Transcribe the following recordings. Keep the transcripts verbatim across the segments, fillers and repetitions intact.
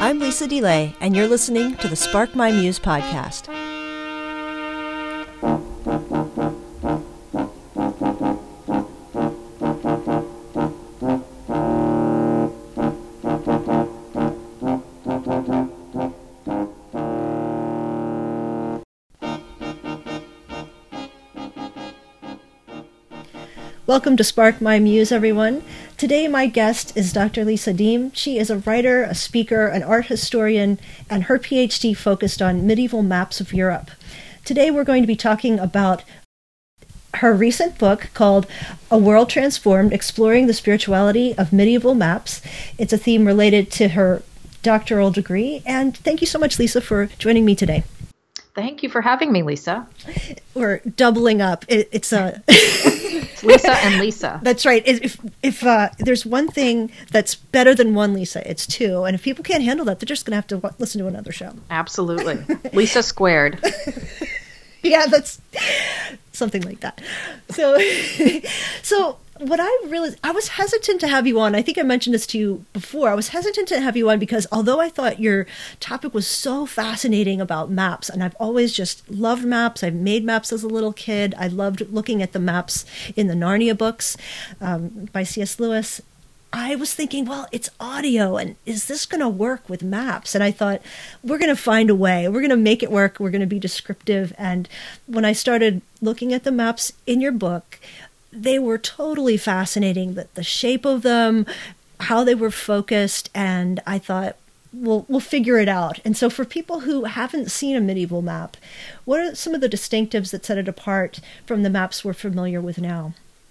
I'm Lisa DeLay, and you're listening to the Spark My Muse podcast. Welcome to Spark My Muse, everyone. Today my guest is Doctor Lisa Deem. She is a writer, a speaker, an art historian, and her P H D focused on medieval maps of Europe. Today we're going to be talking about her recent book called A World Transformed, Exploring the Spirituality of Medieval Maps. It's a theme related to her doctoral degree. And thank you so much, Lisa, for joining me today. Thank you for having me, Lisa. We're doubling up. It, it's a... It's Lisa and Lisa. That's right. If if uh, there's one thing that's better than one Lisa, it's two. And if people can't handle that, they're just going to have to w- listen to another show. Absolutely. Lisa squared. Yeah, that's something like that. So, so what I realized, I was hesitant to have you on. I think I mentioned this to you before. I was hesitant to have you on because although I thought your topic was so fascinating about maps, and I've always just loved maps. I've made maps as a little kid. I loved looking at the maps in the Narnia books um, by C S Lewis. I was thinking, well, it's audio, and is this going to work with maps? And I thought, we're going to find a way. We're going to make it work. We're going to be descriptive. And when I started looking at the maps in your book, they were totally fascinating, the, the shape of them, how they were focused, and I thought, we'll, we'll figure it out. And so for people who haven't seen a medieval map, what are some of the distinctives that set it apart from the maps we're familiar with now?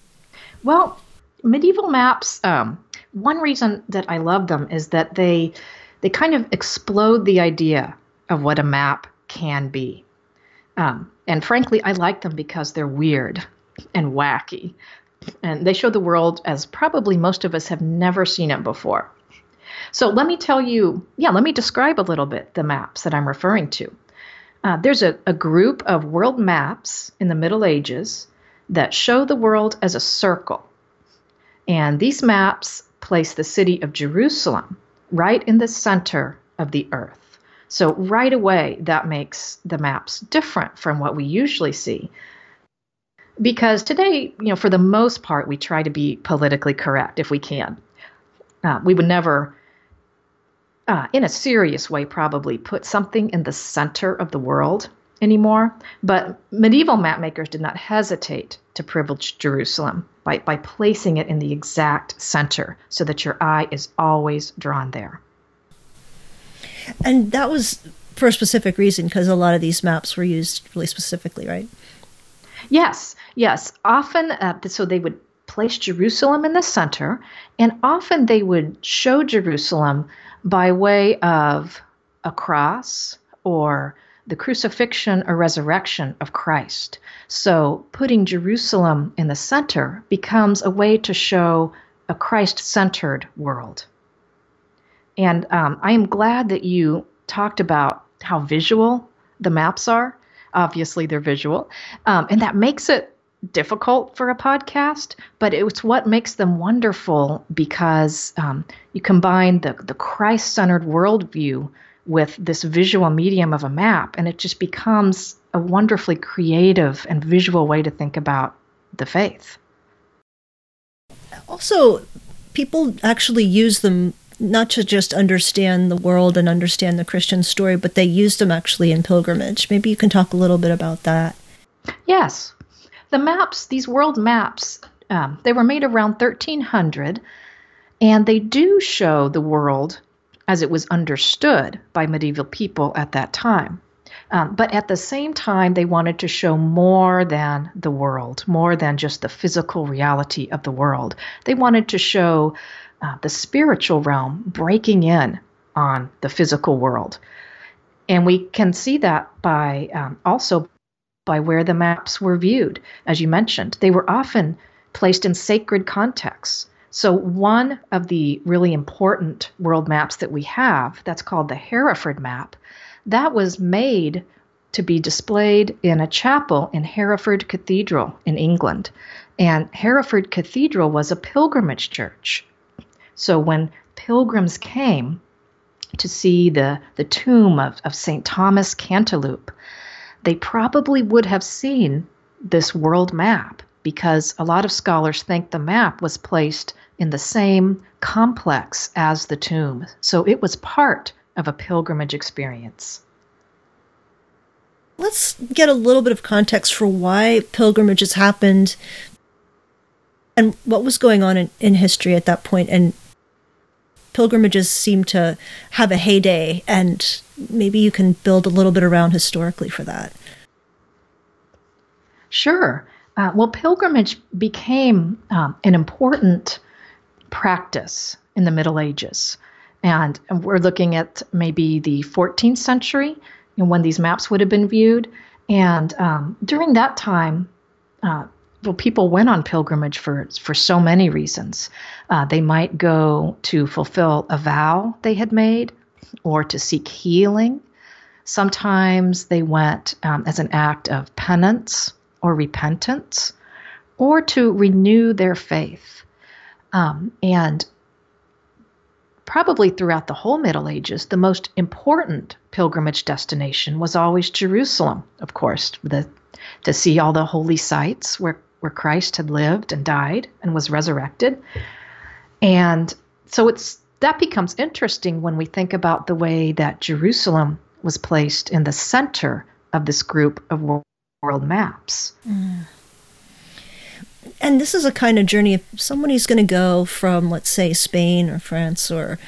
Well, medieval maps, um, one reason that I love them is that they they kind of explode the idea of what a map can be. Um, and frankly, I like them because they're weird and wacky. And they show the world as probably most of us have never seen it before. So let me tell you, yeah, let me describe a little bit the maps that I'm referring to. Uh, there's a, a group of world maps in the Middle Ages that show the world as a circle. And these maps place the city of Jerusalem right in the center of the earth. So right away, that makes the maps different from what we usually see. Because today, you know, for the most part, we try to be politically correct if we can. Uh, we would never, uh, in a serious way, probably put something in the center of the world anymore. But medieval map makers did not hesitate to privilege Jerusalem by, by placing it in the exact center so that your eye is always drawn there. And that was for a specific reason, because a lot of these maps were used really specifically, right? Yes, yes. Often, uh, so they would place Jerusalem in the center, and often they would show Jerusalem by way of a cross or the crucifixion or resurrection of Christ. So putting Jerusalem in the center becomes a way to show a Christ-centered world. And um, I am glad that you talked about how visual the maps are. Obviously, they're visual. Um, and that makes it difficult for a podcast, but it's what makes them wonderful because um, you combine the, the Christ-centered worldview with this visual medium of a map, and it just becomes a wonderfully creative and visual way to think about the faith. Also, people actually use them not to just understand the world and understand the Christian story, but they use them actually in pilgrimage. Maybe you can talk a little bit about that. Yes. The maps, these world maps, um, they were made around thirteen hundred, and they do show the world as it was understood by medieval people at that time. Um, but at the same time, they wanted to show more than the world, more than just the physical reality of the world. They wanted to show uh, the spiritual realm breaking in on the physical world. And we can see that by um, also by where the maps were viewed. As you mentioned, they were often placed in sacred contexts. So one of the really important world maps that we have, that's called the Hereford map, that was made to be displayed in a chapel in Hereford Cathedral in England. And Hereford Cathedral was a pilgrimage church. So when pilgrims came, to see the, the tomb of, of Saint Thomas Cantilupe, they probably would have seen this world map, because a lot of scholars think the map was placed in the same complex as the tomb. So it was part of a pilgrimage experience. Let's get a little bit of context for why pilgrimages happened and what was going on in, in history at that point. And pilgrimages seem to have a heyday, and maybe you can build a little bit around historically for that. Sure. Uh, well, pilgrimage became um, an important practice in the Middle Ages. And we're looking at maybe the fourteenth century, you know, when these maps would have been viewed. And um, during that time, uh, well, people went on pilgrimage for, for so many reasons. Uh, they might go to fulfill a vow they had made, or to seek healing. Sometimes they went um, as an act of penance or repentance, or to renew their faith. Um, and probably throughout the whole Middle Ages, the most important pilgrimage destination was always Jerusalem, of course, the, to see all the holy sites where, where Christ had lived and died and was resurrected. And so it's that becomes interesting when we think about the way that Jerusalem was placed in the center of this group of world maps. Mm. And this is a kind of journey, if somebody's going to go from, let's say, Spain or France or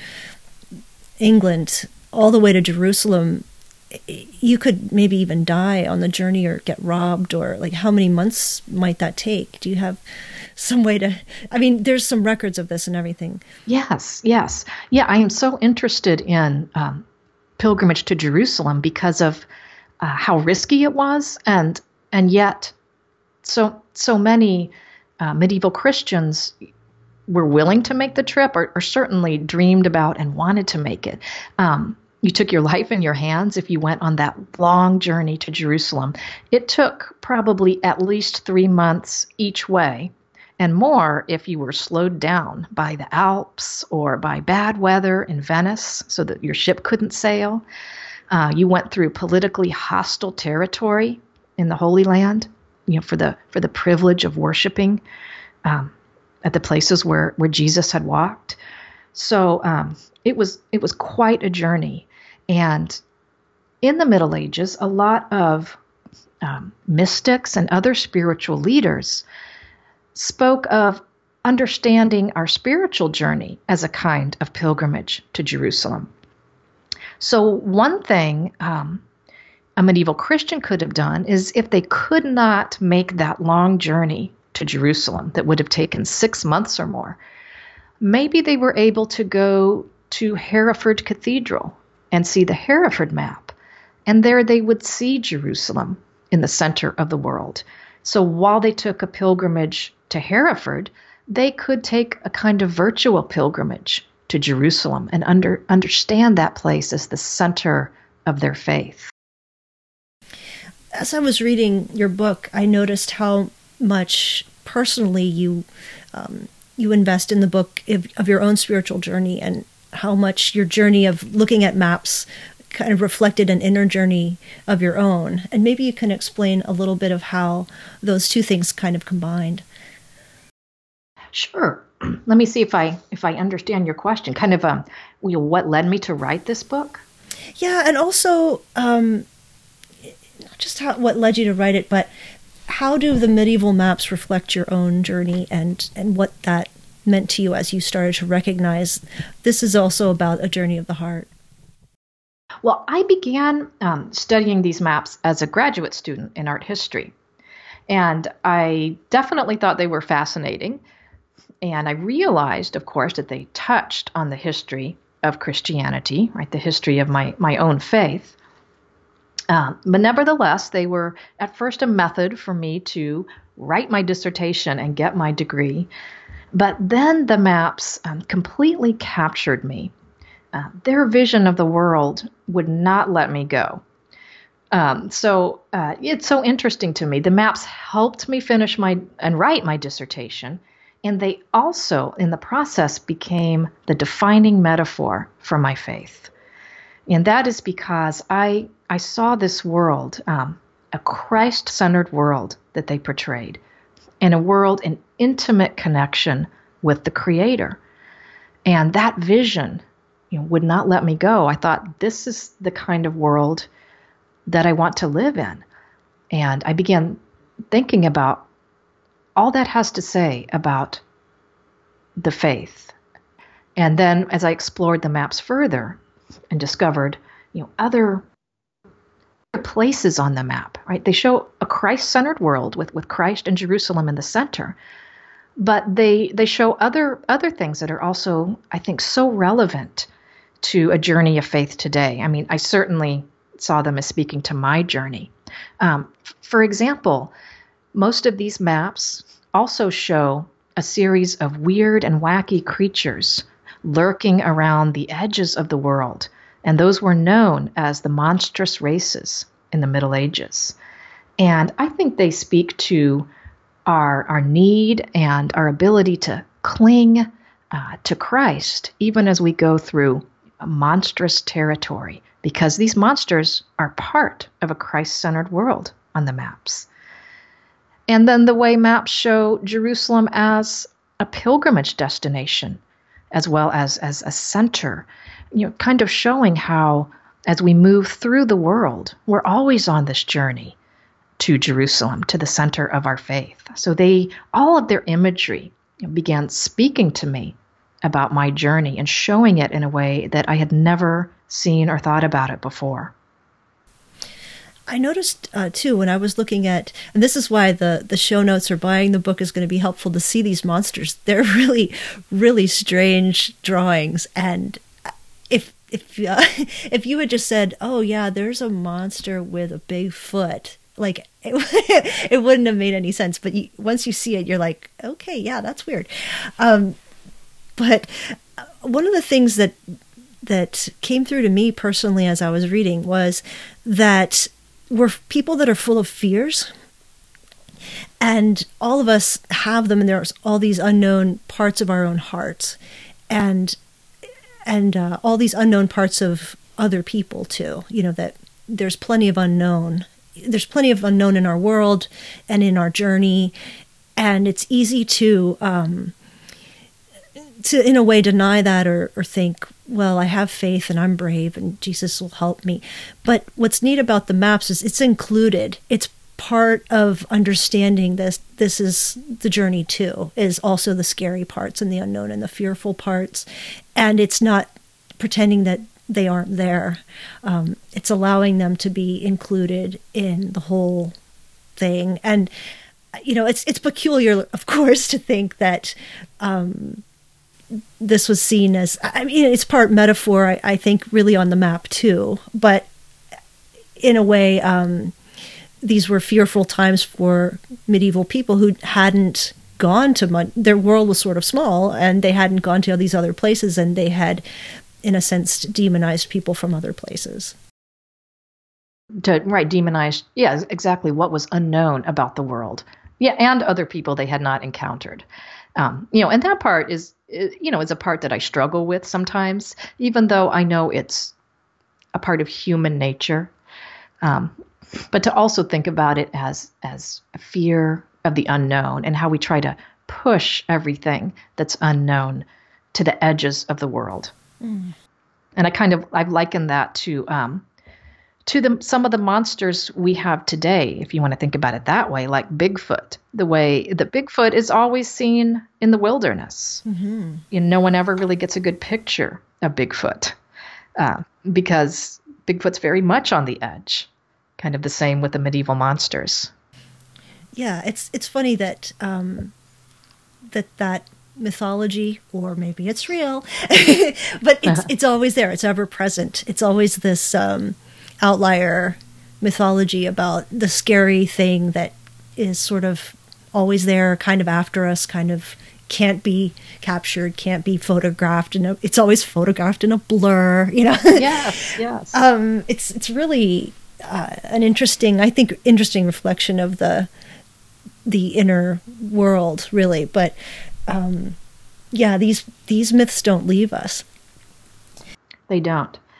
England all the way to Jerusalem, you could maybe even die on the journey or get robbed, or like how many months might that take? Do you have some way to, I mean, there's some records of this and everything. Yes, yes. Yeah, I am so interested in um, pilgrimage to Jerusalem because of uh, how risky it was, and and yet so so many uh, medieval Christians were willing to make the trip, or, or certainly dreamed about and wanted to make it. Um, you took your life in your hands if you went on that long journey to Jerusalem. It took probably at least three months each way, and more if you were slowed down by the Alps or by bad weather in Venice so that your ship couldn't sail. Uh, you went through politically hostile territory in the Holy Land, you know, for the for the privilege of worshiping um, at the places where, where Jesus had walked. So um, it was it was quite a journey. And in the Middle Ages, a lot of um, mystics and other spiritual leaders spoke of understanding our spiritual journey as a kind of pilgrimage to Jerusalem. So one thing um, a medieval Christian could have done is, if they could not make that long journey to Jerusalem that would have taken six months or more, maybe they were able to go to Hereford Cathedral and see the Hereford map. And there they would see Jerusalem in the center of the world. So while they took a pilgrimage to Hereford, they could take a kind of virtual pilgrimage to Jerusalem and under, understand that place as the center of their faith. As I was reading your book, I noticed how much personally you um, you invest in the book of, of your own spiritual journey, and how much your journey of looking at maps kind of reflected an inner journey of your own. And maybe you can explain a little bit of how those two things kind of combined. Sure. Let me see if I if I understand your question. Kind of um, you know, what led me to write this book? Yeah, and also um, not just how, what led you to write it, but how do the medieval maps reflect your own journey, and, and what that meant to you as you started to recognize this is also about a journey of the heart? Well, I began um, studying these maps as a graduate student in art history, and I definitely thought they were fascinating. And I realized, of course, that they touched on the history of Christianity, right? The history of my, my own faith. Um, but nevertheless, they were at first a method for me to write my dissertation and get my degree. But then the maps um, completely captured me. Uh, their vision of the world would not let me go. Um, so uh, it's so interesting to me. The maps helped me finish my and write my dissertation. And they also, in the process, became the defining metaphor for my faith. And that is because I, I saw this world, um, a Christ-centered world that they portrayed, and a world in intimate connection with the Creator. And that vision, you know, would not let me go. I thought, this is the kind of world that I want to live in. And I began thinking about all that has to say about the faith. And then as I explored the maps further and discovered, you know, other places on the map, right? They show a Christ-centered world with, with Christ and Jerusalem in the center. But they they show other other things that are also, I think, so relevant to a journey of faith today. I mean, I certainly saw them as speaking to my journey. Um, for example, most of these maps also show a series of weird and wacky creatures lurking around the edges of the world, and those were known as the monstrous races in the Middle Ages. And I think they speak to our, our need and our ability to cling uh, to Christ, even as we go through a monstrous territory, because these monsters are part of a Christ-centered world on the maps. And then the way maps show Jerusalem as a pilgrimage destination, as well as, as a center, you know, kind of showing how as we move through the world, we're always on this journey to Jerusalem, to the center of our faith. So they, all of their imagery began speaking to me about my journey and showing it in a way that I had never seen or thought about it before. I noticed, uh, too, when I was looking at, and this is why the, the show notes or buying the book is going to be helpful to see these monsters. They're really, really strange drawings. And if if uh, if you had just said, oh, yeah, there's a monster with a big foot, like, it, it wouldn't have made any sense. But you, once you see it, you're like, okay, yeah, that's weird. Um, but one of the things that that came through to me personally as I was reading was that we're people that are full of fears, and all of us have them, and there's all these unknown parts of our own hearts, and and uh, all these unknown parts of other people too. You know, that there's plenty of unknown. There's plenty of unknown in our world and in our journey, and it's easy to um, to in a way deny that or, or think, well, I have faith and I'm brave and Jesus will help me. But what's neat about the maps is it's included. It's part of understanding this. This is the journey too, is also the scary parts and the unknown and the fearful parts. And it's not pretending that they aren't there. Um, it's allowing them to be included in the whole thing. And, you know, it's, it's peculiar, of course, to think that, um, this was seen as, I mean, it's part metaphor, I, I think, really on the map too. But in a way, um, these were fearful times for medieval people who hadn't gone to much. Their world was sort of small, and they hadn't gone to all these other places, and they had, in a sense, demonized people from other places. To, right, demonized, yeah, exactly what was unknown about the world. Yeah, and other people they had not encountered. Um, you know, and that part is, you know, is a part that I struggle with sometimes, even though I know it's a part of human nature. Um, but to also think about it as as a fear of the unknown and how we try to push everything that's unknown to the edges of the world. Mm. And I kind of, I've likened that to um, to the, some of the monsters we have today, if you want to think about it that way, like Bigfoot, the way that Bigfoot is always seen in the wilderness. Mm-hmm. You know, no one ever really gets a good picture of Bigfoot uh, because Bigfoot's very much on the edge, kind of the same with the medieval monsters. Yeah, it's it's funny that um, that that mythology, or maybe it's real, but it's it's always there. It's ever present. It's always this um, outlier mythology about the scary thing that is sort of always there, kind of after us, kind of can't be captured, can't be photographed, and it's always photographed in a blur. You know. Yes. Yes. um, it's it's really uh, an interesting, I think, interesting reflection of the the inner world, really. But um, yeah, these these myths don't leave us. They don't.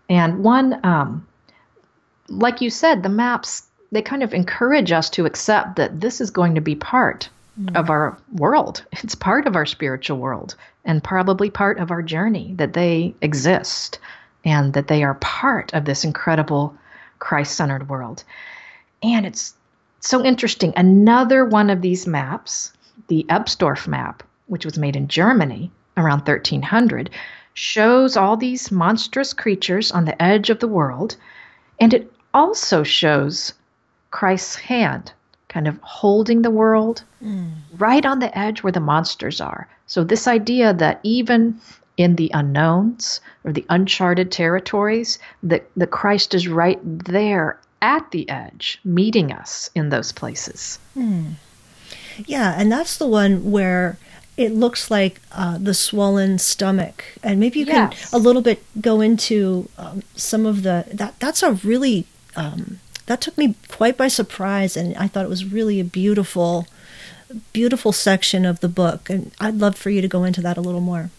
And one, um, like you said, the maps, they kind of encourage us to accept that this is going to be part mm. of our world. It's part of our spiritual world and probably part of our journey, that they exist and that they are part of this incredible Christ-centered world. And it's so interesting. Another one of these maps, the Ebsdorf map, which was made in Germany around thirteen hundred, shows all these monstrous creatures on the edge of the world, and it also shows Christ's hand kind of holding the world mm. right on the edge where the monsters are. So this idea that even in the unknowns or the uncharted territories, that, that Christ is right there at the edge, meeting us in those places. Mm. Yeah, and that's the one where it looks like uh, the swollen stomach. And maybe you can yes. a little bit go into um, some of the, that that's a really, um, that took me quite by surprise. And I thought it was really a beautiful, beautiful section of the book. And I'd love for you to go into that a little more.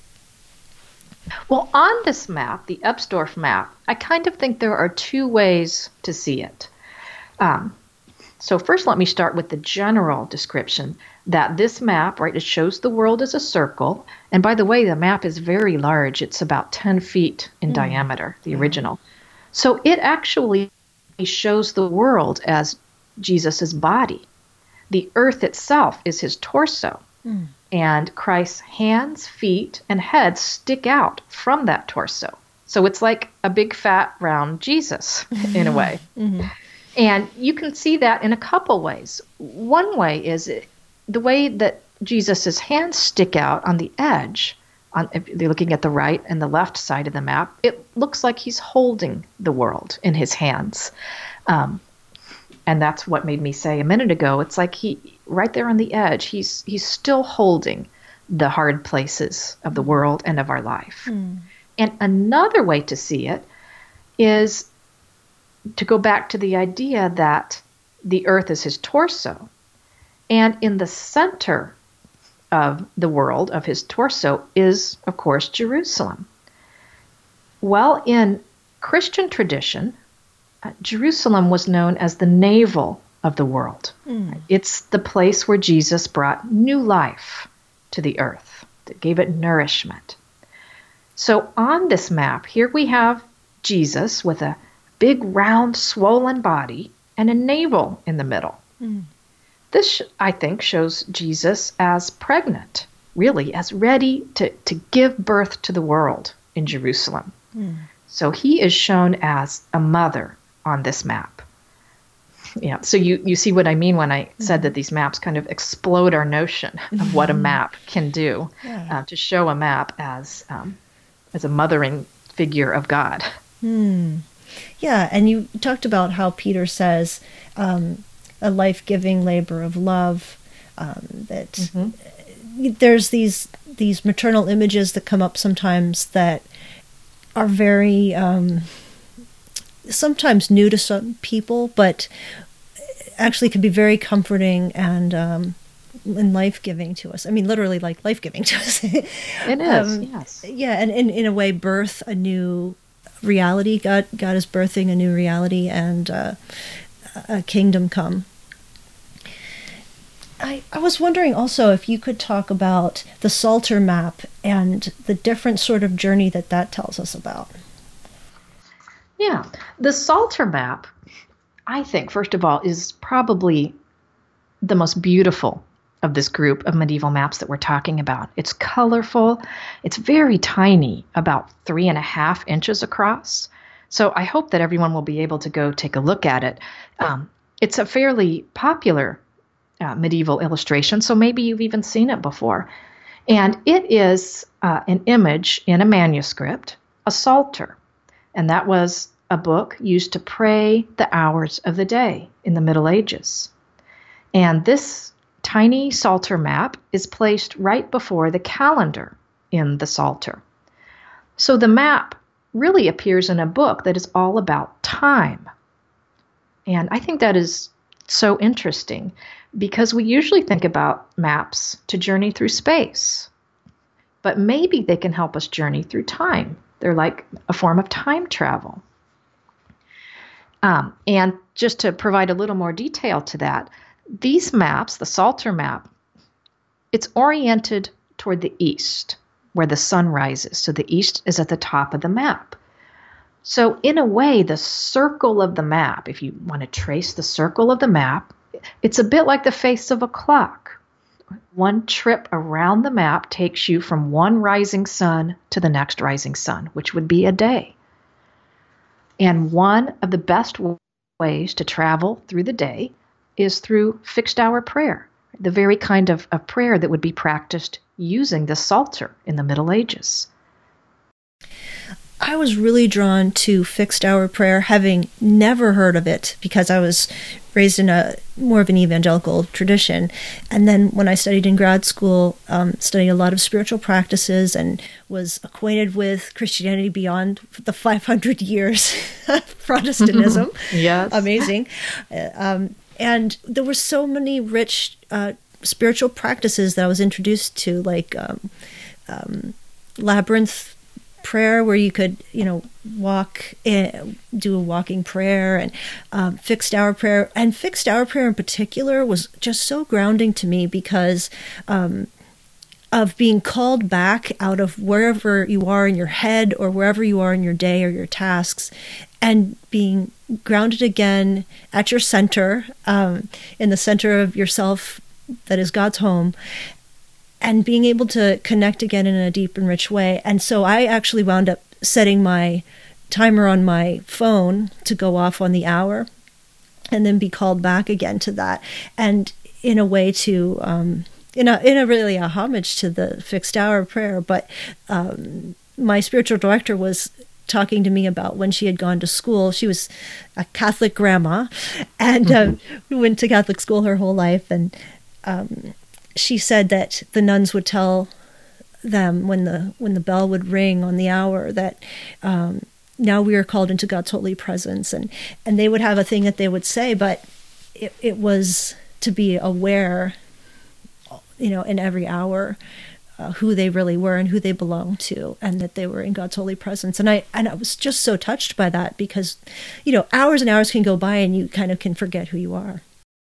Well, on this map, the Ebsdorf map, I kind of think there are two ways to see it. Um, so first, let me start with the general description that this map, right, it shows the world as a circle. And by the way, the map is very large. It's about ten feet in mm. diameter, the mm. original. So it actually shows the world as Jesus's body. The earth itself is his torso. Mm. And Christ's hands, feet, and head stick out from that torso. So it's like a big, fat, round Jesus, in a way. Mm-hmm. And you can see that in a couple ways. One way is the way that Jesus's hands stick out on the edge. On, if you're looking at the right and the left side of the map, it looks like he's holding the world in his hands. Um, and that's what made me say a minute ago, it's like he, right there on the edge, he's he's still holding the hard places of the world and of our life. Mm. And another way to see it is to go back to the idea that the earth is his torso. And in the center of the world, of his torso, is, of course, Jerusalem. Well, in Christian tradition, uh, Jerusalem was known as the navel of the world. Mm. It's the place where Jesus brought new life to the earth, that gave it nourishment. So on this map, here we have Jesus with a big, round, swollen body and a navel in the middle. Mm. This, I think, shows Jesus as pregnant, really, as ready to, to give birth to the world in Jerusalem. Mm. So he is shown as a mother on this map. Yeah, so you, you see what I mean when I mm. said that these maps kind of explode our notion of what a map can do, yeah. uh, to show a map as um, as a mothering figure of God. Mm. Yeah, and you talked about how Peter says um, a life-giving labor of love, um, that mm-hmm. there's these these maternal images that come up sometimes that are very um, sometimes new to some people, but actually can be very comforting and um, and life-giving to us. I mean, literally like life-giving to us. It is, um, yes. Yeah, and in, in a way birth a new reality. God, God is birthing a new reality and uh, a kingdom come. I, I was wondering also if you could talk about the Psalter map and the different sort of journey that that tells us about. Yeah, the Psalter map, I think, first of all, is probably the most beautiful of this group of medieval maps that we're talking about. It's colorful. It's very tiny, about three and a half inches across. So I hope that everyone will be able to go take a look at it. Um, it's a fairly popular uh, medieval illustration, so maybe you've even seen it before. And it is uh, an image in a manuscript, a psalter. And that was a book used to pray the hours of the day in the Middle Ages. And this tiny Psalter map is placed right before the calendar in the Psalter. So the map really appears in a book that is all about time. And I think that is so interesting because we usually think about maps to journey through space, but maybe they can help us journey through time. They're like a form of time travel. Um, and just to provide a little more detail to that, these maps, the Psalter map, it's oriented toward the east, where the sun rises. So the east is at the top of the map. So in a way, the circle of the map, if you want to trace the circle of the map, it's a bit like the face of a clock. One trip around the map takes you from one rising sun to the next rising sun, which would be a day. And one of the best ways to travel through the day is through fixed hour prayer, the very kind of, of prayer that would be practiced using the Psalter in the Middle Ages. I was really drawn to fixed hour prayer, having never heard of it because I was raised in a more of an evangelical tradition. And then when I studied in grad school, um, studied a lot of spiritual practices and was acquainted with Christianity beyond the five hundred years of Protestantism. Yes. Amazing. Uh, um, and there were so many rich uh, spiritual practices that I was introduced to, like um, um, labyrinth prayer, where you could, you know, walk, in, do a walking prayer, and um, fixed hour prayer. And fixed hour prayer in particular was just so grounding to me because um, of being called back out of wherever you are in your head or wherever you are in your day or your tasks, and being grounded again at your center, um, in the center of yourself that is God's home, and being able to connect again in a deep and rich way. And so I actually wound up setting my timer on my phone to go off on the hour and then be called back again to that. And in a way to, um, in a, in a really a homage to the fixed hour prayer. But um, my spiritual director was talking to me about when she had gone to school. She was a Catholic grandma and mm-hmm. um, went to Catholic school her whole life. And um she said that the nuns would tell them when the when the bell would ring on the hour that um, now we are called into God's holy presence, and and they would have a thing that they would say, but it, it was to be aware, you know, in every hour uh, who they really were and who they belonged to, and that they were in God's holy presence. And I and I was just so touched by that because, you know, hours and hours can go by and you kind of can forget who you are.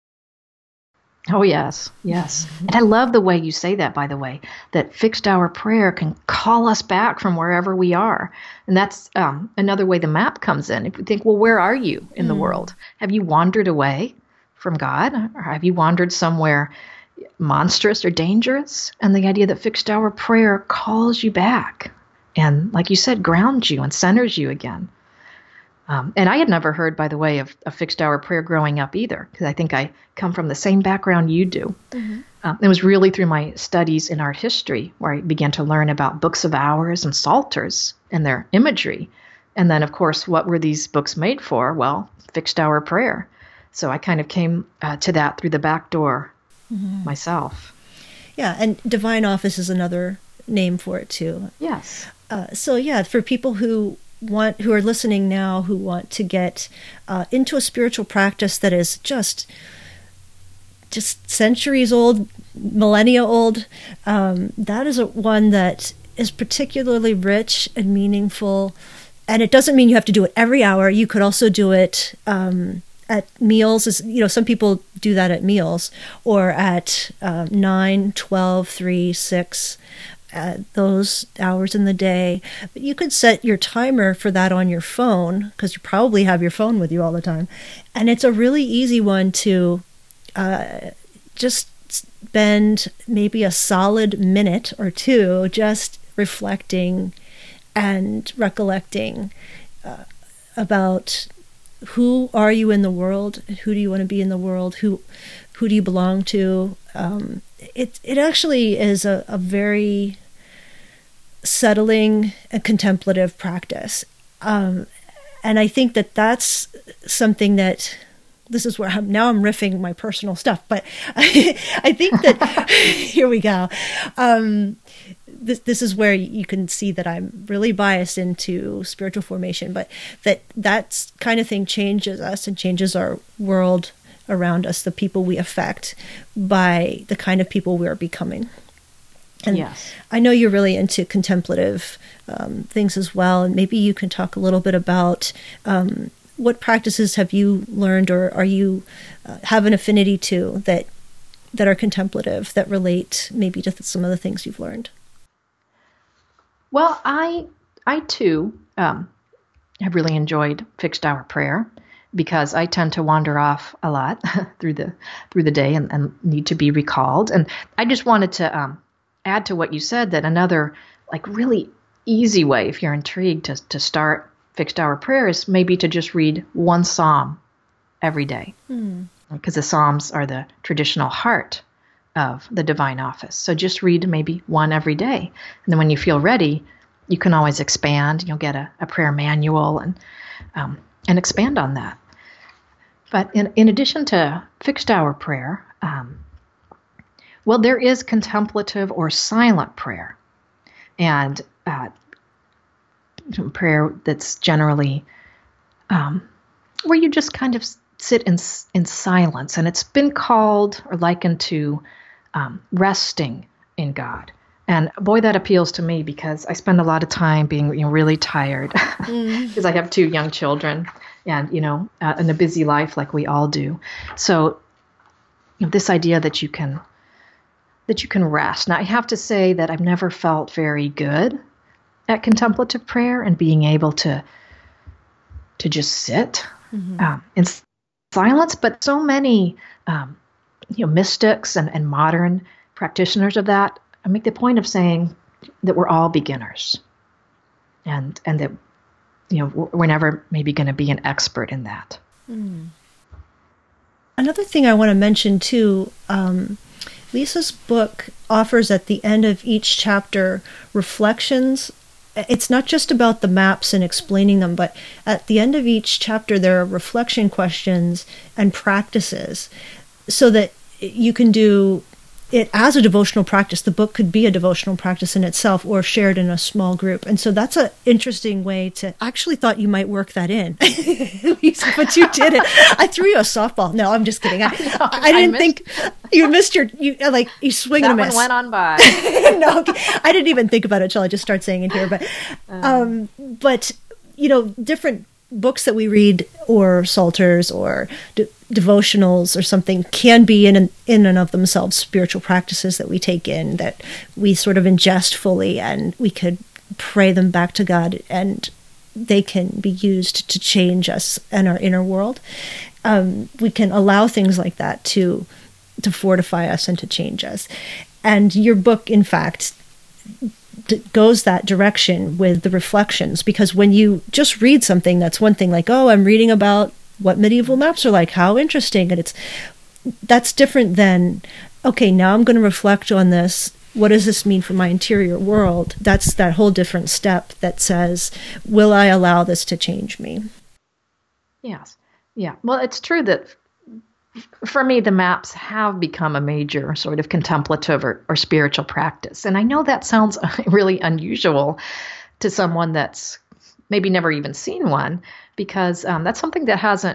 Oh, yes, yes. And I love the way you say that, by the way, that fixed hour prayer can call us back from wherever we are. And that's um, another way the map comes in. If we think, well, where are you in mm. the world? Have you wandered away from God? Or have you wandered somewhere monstrous or dangerous? And the idea that fixed hour prayer calls you back and, like you said, grounds you and centers you again. Um, and I had never heard, by the way, of a fixed hour prayer growing up either, because I think I come from the same background you do. Mm-hmm. Um, it was really through my studies in art history where I began to learn about books of hours and psalters and their imagery. And then, of course, what were these books made for? Well, fixed hour prayer. So I kind of came uh, to that through the back door mm-hmm. myself. Yeah, and divine office is another name for it too. Yes. Uh, so yeah, for people who want who are listening now who want to get uh, into a spiritual practice that is just just centuries old, millennia old, um, that is a, one that is particularly rich and meaningful. And it doesn't mean you have to do it every hour. You could also do it um, at meals. Is you know, some people do that at meals or at uh, nine, twelve, three, six. Uh, those hours in the day. But you could set your timer for that on your phone because you probably have your phone with you all the time. And it's a really easy one to uh, just spend maybe a solid minute or two just reflecting and recollecting uh, about who are you in the world, who do you want to be in the world, who who do you belong to. Um, it it actually is a, a very settling and contemplative practice. Um, and I think that that's something that, this is where I'm, now I'm riffing my personal stuff, but I, I think that, here we go. Um, this, this is where you can see that I'm really biased into spiritual formation, but that that kind of thing changes us and changes our world around us, the people we affect by the kind of people we're becoming. And yes. I know you're really into contemplative um, things as well, and maybe you can talk a little bit about um, what practices have you learned, or are you uh, have an affinity to that that are contemplative, that relate maybe to th- some of the things you've learned? Well, I I too um, have really enjoyed fixed hour prayer, because I tend to wander off a lot through the through the day and, and need to be recalled. And I just wanted to um, add to what you said, that another like really easy way, if you're intrigued to to start fixed hour prayer, is maybe to just read one psalm every day, mm. because the Psalms are the traditional heart of the divine office. So just read maybe one every day. And then when you feel ready, you can always expand. You'll get a, a prayer manual and um, and expand on that. But in, in addition to fixed hour prayer, um, well, there is contemplative or silent prayer. And uh, prayer that's generally um, where you just kind of sit in in silence. And it's been called or likened to um, resting in God. And boy, that appeals to me, because I spend a lot of time being, you know, really tired, because mm. I have two young children and, you know, uh, in a busy life like we all do. So you know, this idea that you can that you can rest. Now, I have to say that I've never felt very good at contemplative prayer and being able to to just sit mm-hmm. um, in silence. But so many um, you know mystics and, and modern practitioners of that, I make the point of saying that we're all beginners, and and that you know we're never maybe going to be an expert in that. Mm. Another thing I want to mention too. Um, Lisa's book offers at the end of each chapter reflections. It's not just about the maps and explaining them, but at the end of each chapter, there are reflection questions and practices so that you can do it as a devotional practice. The book could be a devotional practice in itself or shared in a small group. And so that's an interesting way to, I actually thought you might work that in, but you did it. I threw you a softball. No, I'm just kidding. I, no, I didn't I think you missed your, you like you swing that and a miss. That one went on by. No, I didn't even think about it until I just started saying it here. But, um, but you know, different books that we read, or psalters, or de- devotionals, or something, can be in in and of themselves spiritual practices that we take in, that we sort of ingest fully, and we could pray them back to God, and they can be used to change us and our inner world. Um, we can allow things like that to to fortify us and to change us. And your book, in fact, goes that direction with the reflections, because when you just read something, that's one thing, like, oh, I'm reading about what medieval maps are like, how interesting, and it's that's different than, okay, now I'm going to reflect on this, what does this mean for my interior world? That's that whole different step that says, will I allow this to change me? Yes. Yeah. Well, it's true that for me, the maps have become a major sort of contemplative or, or spiritual practice. And I know that sounds really unusual to someone that's maybe never even seen one, because um, that's something that hasn't,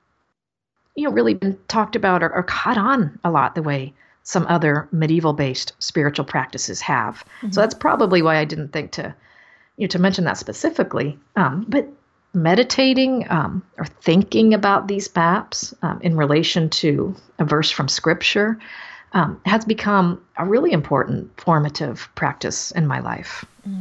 you know, really been talked about or, or caught on a lot the way some other medieval-based spiritual practices have. Mm-hmm. So that's probably why I didn't think to, you know, to mention that specifically. Um, but meditating um, or thinking about these maps um, in relation to a verse from Scripture um, has become a really important formative practice in my life. Mm.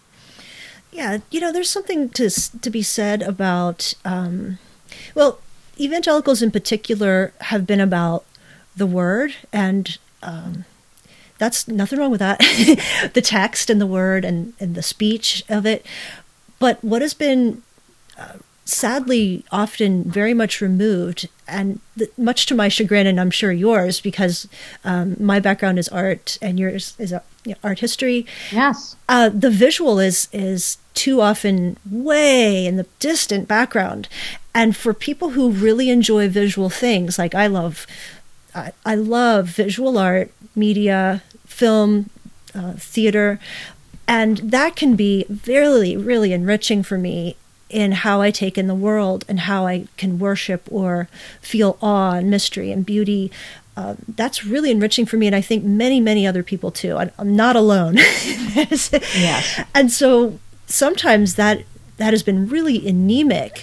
Yeah, you know, there's something to to be said about, um, well, evangelicals in particular have been about the Word, and um, that's nothing wrong with that, the text and the Word and, and the speech of it. But what has been Uh, sadly often very much removed, and th- much to my chagrin, and I'm sure yours, because um, my background is art and yours is uh, you know, art history. Yes. Uh, the visual is is too often way in the distant background. And for people who really enjoy visual things, like I love, I, I love visual art, media, film, uh, theater, and that can be really, really enriching for me in how I take in the world and how I can worship or feel awe and mystery and beauty. Uh, that's really enriching for me, and I think many, many other people too. I, I'm not alone. Yes. And so sometimes that that has been really anemic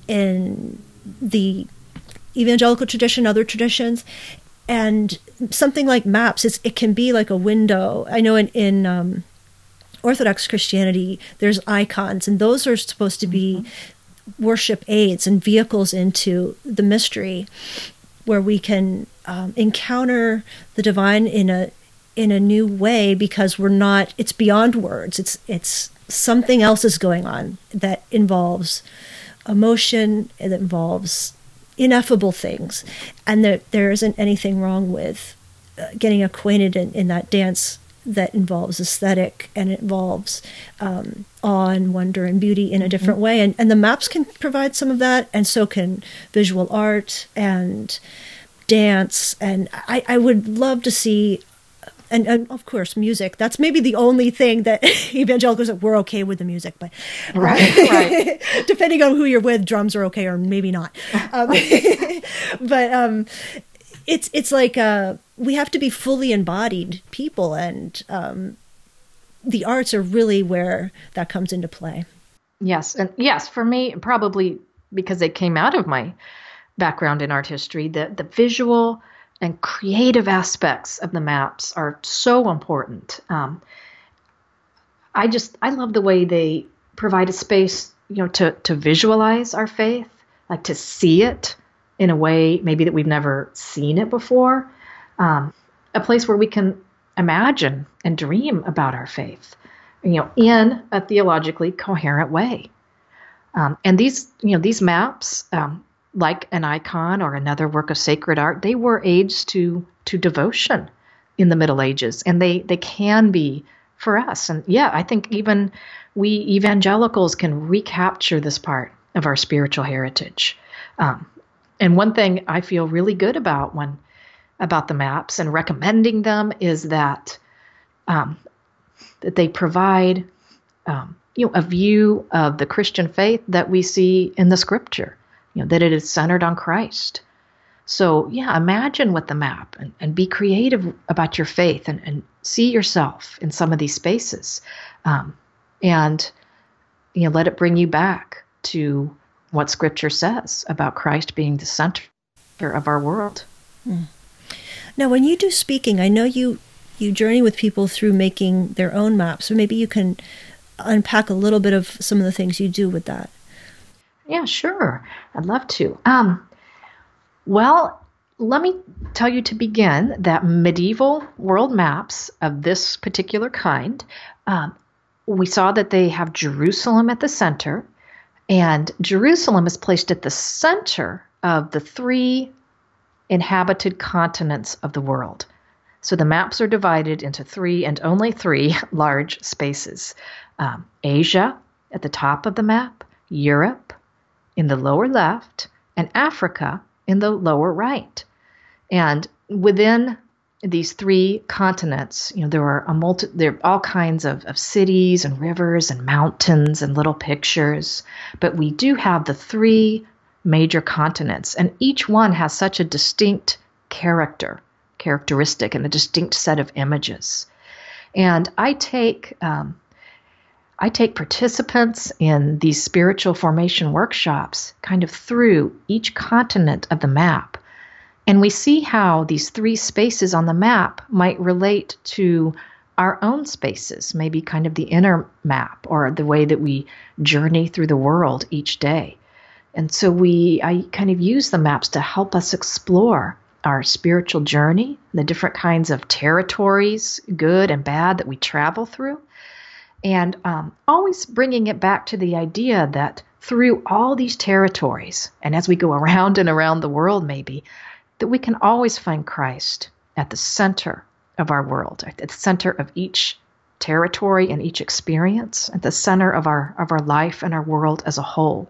in the evangelical tradition, other traditions. And something like maps, it's, it can be like a window. I know in, in um, Orthodox Christianity, there's icons, and those are supposed to be mm-hmm. worship aids and vehicles into the mystery, where we can um, encounter the divine in a in a new way, because we're not, it's beyond words. It's it's something else is going on that involves emotion, it involves ineffable things, and that there isn't anything wrong with uh, getting acquainted in, in that dance that involves aesthetic and it involves um, awe and wonder and beauty in a different mm-hmm. way. And, and the maps can provide some of that, and so can visual art and dance. And I, I would love to see, and, and of course, music. That's maybe the only thing that evangelicals, we're okay with the music, but right, right. depending on who you're with, drums are okay or maybe not. Um, but um, it's it's like uh, we have to be fully embodied people, and um, the arts are really where that comes into play. Yes, and yes, for me, probably because they came out of my background in art history, the the visual and creative aspects of the maps are so important. Um, I just, I love the way they provide a space, you know, to, to visualize our faith, like to see it in a way maybe that we've never seen it before. Um, a place where we can imagine and dream about our faith, you know, in a theologically coherent way. Um, and these, you know, these maps, um, like an icon or another work of sacred art, they were aids to to devotion in the Middle Ages, and they they can be for us. And yeah, I think even we evangelicals can recapture this part of our spiritual heritage. Um, and one thing I feel really good about when about the maps and recommending them is that um, that they provide um, you know a view of the Christian faith that we see in the Scripture. You know, that it is centered on Christ. So yeah, imagine with the map and, and be creative about your faith, and, and see yourself in some of these spaces. Um, and, you know, let it bring you back to what Scripture says about Christ being the center of our world. Mm. Now, when you do speaking, I know you, you journey with people through making their own maps. So maybe you can unpack a little bit of some of the things you do with that. Yeah, sure. I'd love to. Um, well, let me tell you to begin that medieval world maps of this particular kind, um, we saw that they have Jerusalem at the center, and Jerusalem is placed at the center of the three inhabited continents of the world. So the maps are divided into three and only three large spaces. Um, Asia at the top of the map, Europe in the lower left, and Africa in the lower right. And within these three continents, you know, there are a multi, there are all kinds of, of cities and rivers and mountains and little pictures. But we do have the three major continents, and each one has such a distinct character, characteristic, and a distinct set of images. And I take um, I take participants in these spiritual formation workshops kind of through each continent of the map. And we see how these three spaces on the map might relate to our own spaces, maybe kind of the inner map or the way that we journey through the world each day. And so we, I kind of use the maps to help us explore our spiritual journey, the different kinds of territories, good and bad, that we travel through. And um, always bringing it back to the idea that through all these territories, and as we go around and around the world maybe, that we can always find Christ at the center of our world, at the center of each territory and each experience, at the center of our of our life and our world as a whole.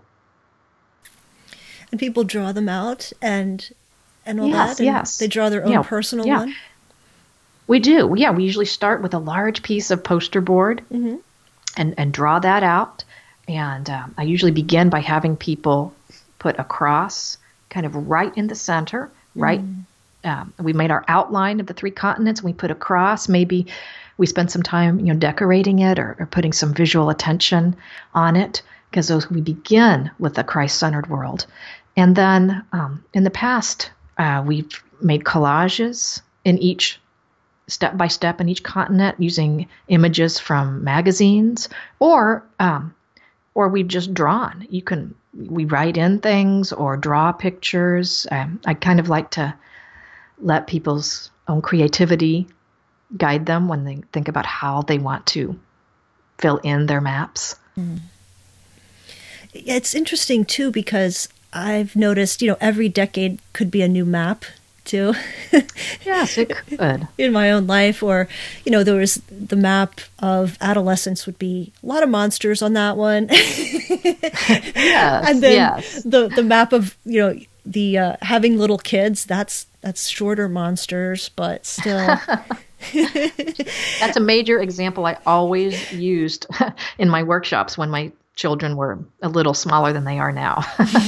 And people draw them out and and all yes, that? And yes. They draw their own yeah, personal yeah. one? We do. Yeah, we usually start with a large piece of poster board mm-hmm. and, and draw that out. And um, I usually begin by having people put a cross kind of right in the center, right? Mm. Um, we made our outline of the three continents. We put a cross. Maybe we spend some time, you know, decorating it or, or putting some visual attention on it. because those we begin with a Christ-centered world. And then um, in the past, uh, we've made collages in each step by step in each continent using images from magazines, or um, or we've just drawn. You can we write in things or draw pictures. Um, I kind of like to let people's own creativity guide them when they think about how they want to fill in their maps. Mm. It's interesting too, because I've noticed, you know, every decade could be a new map too. Yes, it could. In my own life, or, you know, there was the map of adolescence would be a lot of monsters on that one. Yes, and then yes. the the map of, you know, the uh, having little kids, that's that's shorter monsters, but still. That's a major example I always used in my workshops when my children were a little smaller than they are now.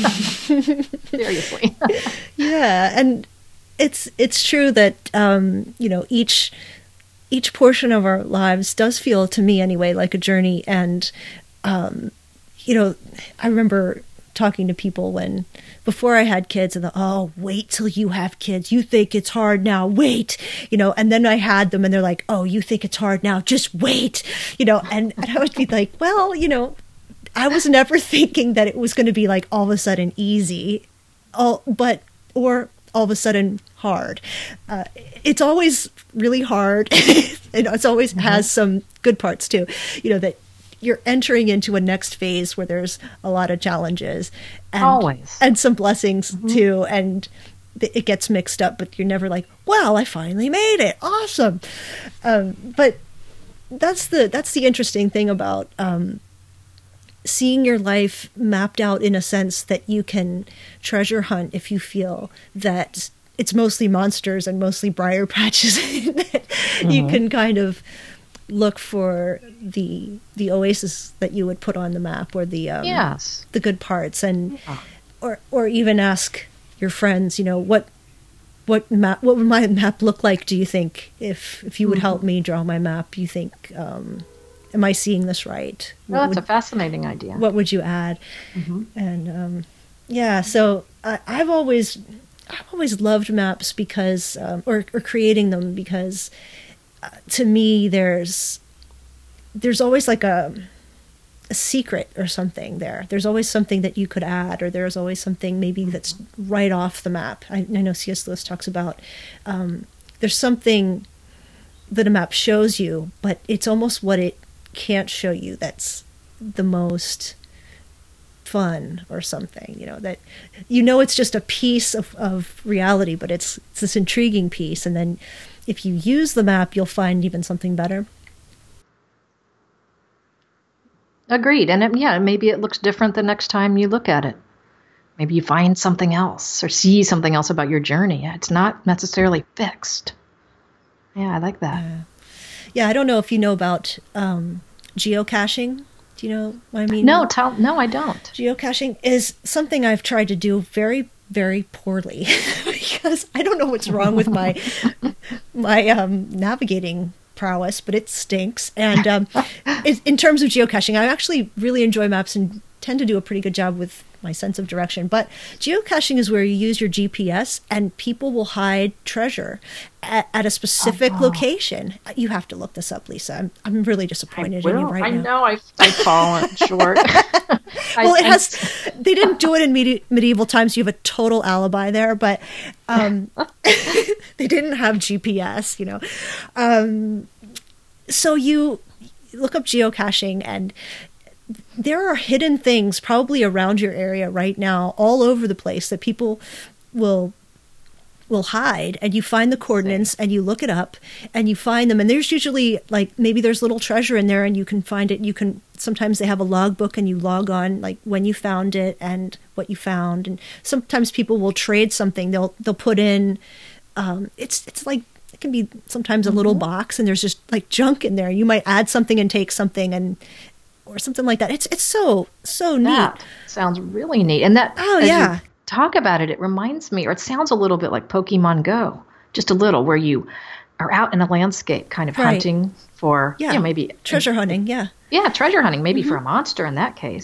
Seriously. Yeah, and it's it's true that um, you know, each each portion of our lives does feel, to me anyway, like a journey. And um, you know, I remember talking to people when before I had kids, and the, oh, wait till you have kids. You think it's hard now. Wait, you know. And then I had them, and they're like, oh, you think it's hard now. Just wait, you know. And, and I would be like, well, you know, I was never thinking that it was going to be like all of a sudden easy, all but or all of a sudden hard. Uh, it's always really hard. And it's always mm-hmm. has some good parts too. You know, that you're entering into a next phase where there's a lot of challenges and, always. And some blessings mm-hmm. too. And it gets mixed up, but you're never like, well, I finally made it. Awesome. Um, but that's the, that's the interesting thing about, um, seeing your life mapped out in a sense that you can treasure hunt if you feel that it's mostly monsters and mostly briar patches. That mm-hmm. you can kind of look for the the oasis that you would put on the map, or the um, yes. the good parts, and yeah. or or even ask your friends, you know, what what map what would my map look like? Do you think if if you would mm-hmm. help me draw my map? You think um, am I seeing this right? Well, that's would, a fascinating idea. What would you add? Mm-hmm. And um, yeah, so I, I've always I've always loved maps because um, or or creating them because. Uh, to me, there's there's always like a a secret or something there. There's always something that you could add, or there's always something maybe that's right off the map. I, I know C S Lewis talks about um, there's something that a map shows you, but it's almost what it can't show you that's the most fun or something. You know, that you know it's just a piece of, of reality, but it's it's this intriguing piece, and then if you use the map, you'll find even something better. Agreed. And it, yeah, maybe it looks different the next time you look at it. Maybe you find something else or see something else about your journey. It's not necessarily fixed. Yeah, I like that. Yeah, yeah I don't know if you know about um, geocaching. Do you know what I mean? No, tell, no, I don't. Geocaching is something I've tried to do very, very poorly because I don't know what's wrong with my my um, navigating prowess, but it stinks. And um, in terms of geocaching, I actually really enjoy maps and tend to do a pretty good job with my sense of direction. But geocaching is where you use your G P S and people will hide treasure at, at a specific uh-huh. location. You have to look this up, Lisa. I'm I'm really disappointed in you right I now. I know I've, I've fallen short. Well, it has. They didn't do it in medi- medieval times. So you have a total alibi there, but um, they didn't have G P S. You know, um, so you look up geocaching and. There are hidden things probably around your area right now, all over the place, that people will will hide, and you find the coordinates and you look it up and you find them, and there's usually like maybe there's little treasure in there and you can find it. You can sometimes they have a logbook and you log on like when you found it and what you found, and sometimes people will trade something. They'll they'll put in um, it's it's like it can be sometimes a little mm-hmm. box and there's just like junk in there. You might add something and take something and. Or something like that. It's it's so so neat. That sounds really neat. And that oh as yeah, you talk about it, it reminds me, or it sounds a little bit like Pokemon Go, just a little, where you are out in a landscape, kind of right. hunting for, yeah, you know, maybe treasure hunting. Yeah, yeah, treasure hunting, maybe mm-hmm. for a monster in that case.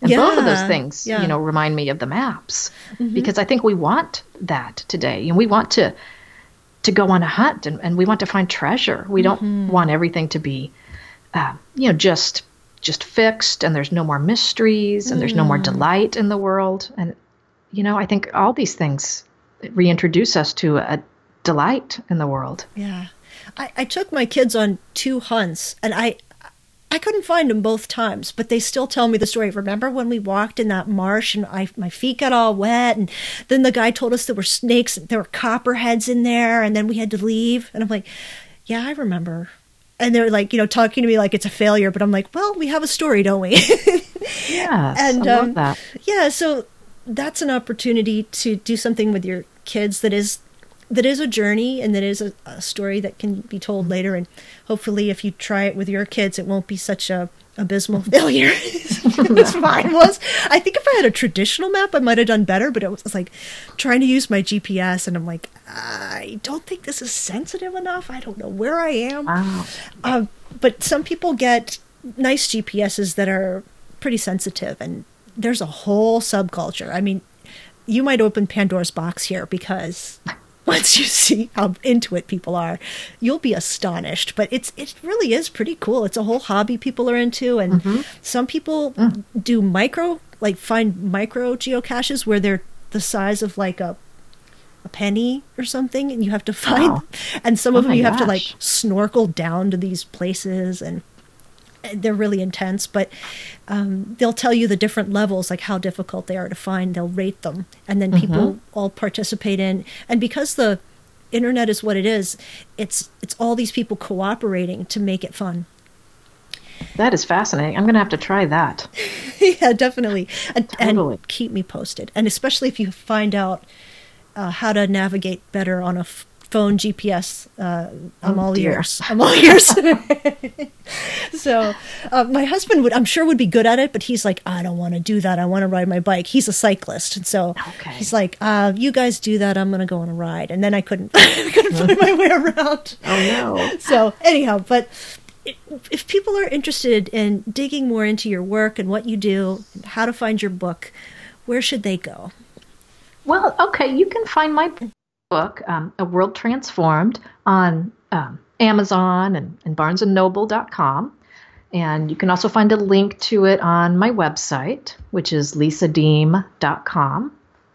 And yeah, both of those things, yeah. you know, remind me of the maps, mm-hmm. because I think we want that today. And we want to to go on a hunt, and, and we want to find treasure. We don't mm-hmm. want everything to be, uh, you know, just just fixed, and there's no more mysteries, and mm. there's no more delight in the world. And, you know, I think all these things reintroduce us to a delight in the world. Yeah. I, I took my kids on two hunts, and I I couldn't find them both times, but they still tell me the story. Remember when we walked in that marsh and I, my feet got all wet, and then the guy told us there were snakes, there were copperheads in there, and then we had to leave. And I'm like, yeah, I remember. And they're like, you know, talking to me like it's a failure, but I'm like, well, we have a story, don't we? Yeah, and I love um, that. Yeah, so that's an opportunity to do something with your kids that is that is a journey, and that is a, a story that can be told later. And hopefully if you try it with your kids, it won't be such a abysmal failure as mine was. I think if I had a traditional map, I might have done better, but it was like trying to use my G P S, and I'm like, I don't think this is sensitive enough. I don't know where I am. Wow. Uh, but some people get nice G P S's that are pretty sensitive, and there's a whole subculture. I mean, you might open Pandora's box here, because once you see how into it people are, you'll be astonished. But it's it really is pretty cool. It's a whole hobby people are into, and mm-hmm. some people mm. do micro, like find micro geocaches where they're the size of like a a penny or something, and you have to find. Wow. And some of oh them you gosh. have to like snorkel down to these places, and they're really intense, but um, they'll tell you the different levels, like how difficult they are to find. They'll rate them, and then people mm-hmm. all participate in. And because the internet is what it is, it's it's all these people cooperating to make it fun. That is fascinating. I'm going to have to try that. Yeah, definitely. And, totally. And keep me posted. And especially if you find out uh, how to navigate better on a f- phone G P S, uh, I'm oh, all dear. ears. I'm all ears. So uh, my husband would, I'm sure, would be good at it, but he's like, I don't want to do that. I want to ride my bike. He's a cyclist, and so okay. he's like, uh, you guys do that. I'm going to go on a ride. And then I couldn't, I couldn't find my way around. Oh no. So anyhow, but if people are interested in digging more into your work and what you do, and how to find your book, where should they go? Well, okay, you can find my book, um, A World Transformed, on um, Amazon and, and barnes and noble dot com. And you can also find a link to it on my website, which is lisa deem dot com.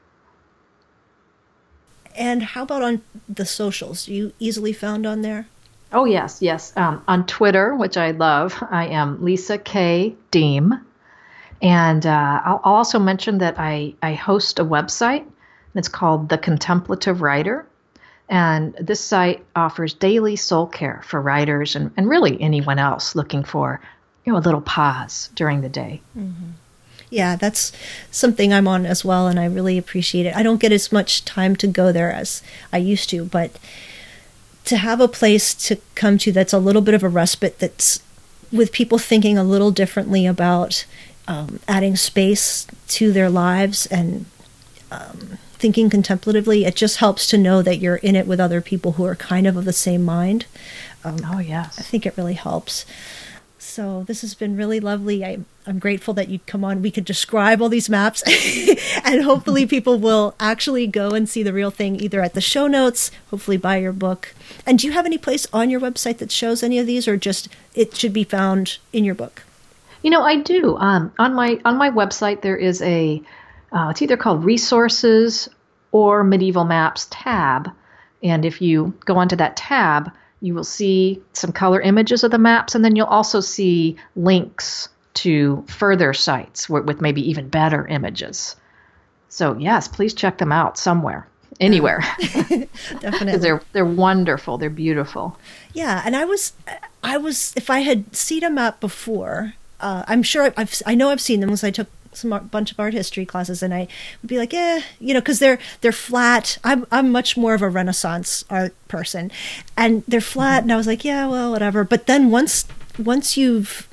And how about on the socials? Are you easily found on there? Oh, yes, yes. Um, on Twitter, which I love, I am Lisa K. Deem. And uh, I'll also mention that I, I host a website. It's called The Contemplative Writer. And this site offers daily soul care for writers and, and really anyone else looking for, you know, a little pause during the day. Mm-hmm. Yeah, that's something I'm on as well, and I really appreciate it. I don't get as much time to go there as I used to, but to have a place to come to that's a little bit of a respite, that's with people thinking a little differently about um, adding space to their lives and um, thinking contemplatively, it just helps to know that you're in it with other people who are kind of of the same mind. Um, oh, yes. I think it really helps. So this has been really lovely. I, I'm grateful that you'd come on. We could describe all these maps and hopefully people will actually go and see the real thing, either at the show notes, hopefully buy your book. And do you have any place on your website that shows any of these, or just it should be found in your book? You know, I do. Um, on my on my website, there is a, uh, it's either called Resources or Medieval Maps tab. And if you go onto that tab, you will see some color images of the maps, and then you'll also see links to further sites with, with maybe even better images. So yes, please check them out somewhere, anywhere. Definitely. they're they're wonderful. They're beautiful. Yeah, and I was, I was, if I had seen a map before, uh, I'm sure I've, I know I've seen them because I took some art, bunch of art history classes, and I would be like, eh, you know, because they're they're flat. I'm I'm much more of a Renaissance art person, and they're flat, mm-hmm. and I was like, yeah, well, whatever. But then once once you've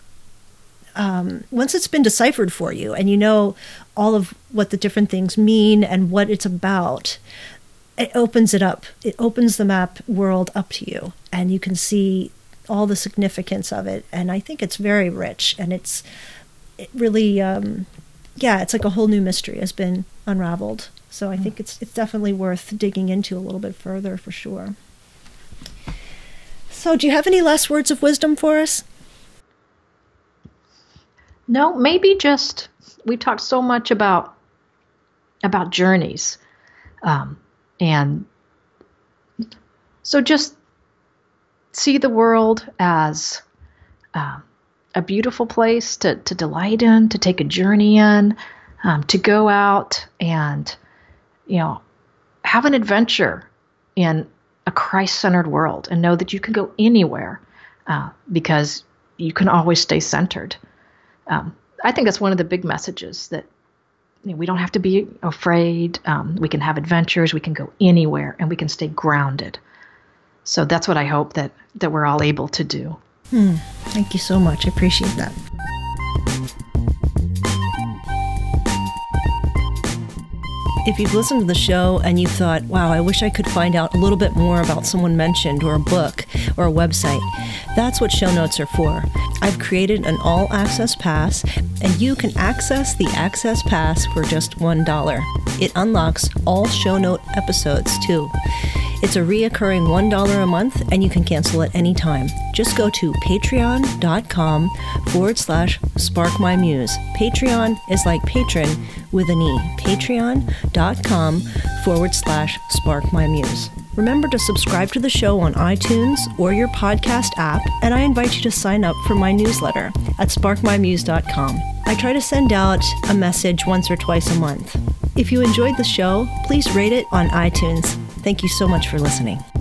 um, once it's been deciphered for you, and you know all of what the different things mean and what it's about, it opens it up. It opens the map world up to you, and you can see all the significance of it. And I think it's very rich, and it's it really. Um, yeah, it's like a whole new mystery has been unraveled. So I think it's it's definitely worth digging into a little bit further for sure. So do you have any last words of wisdom for us? No, maybe just, we talked so much about about journeys. Um, and so just see the world as uh, a beautiful place to, to delight in, to take a journey in, um, to go out and, you know, have an adventure in a Christ-centered world, and know that you can go anywhere uh, because you can always stay centered. Um, I think that's one of the big messages, that you know, we don't have to be afraid. Um, we can have adventures. We can go anywhere, and we can stay grounded. So that's what I hope that, that we're all able to do. Hmm. Thank you so much. I appreciate that. If you've listened to the show and you thought, wow, I wish I could find out a little bit more about someone mentioned, or a book, or a website, that's what show notes are for. I've created an all-access pass, and you can access the Access Pass for just one dollar. It unlocks all show note episodes, too. It's a reoccurring one dollar a month, and you can cancel at any time. Just go to patreon.com forward slash sparkmymuse. Patreon is like patron with an E. Patreon.com forward slash sparkmymuse. Remember to subscribe to the show on iTunes or your podcast app, and I invite you to sign up for my newsletter at spark my muse dot com. I try to send out a message once or twice a month. If you enjoyed the show, please rate it on iTunes. Thank you so much for listening.